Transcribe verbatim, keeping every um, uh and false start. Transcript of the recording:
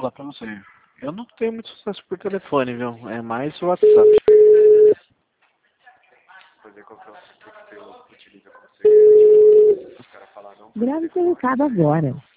falar pra você. Eu não tenho muito sucesso por telefone, viu? É mais o WhatsApp. Grave seu recado agora.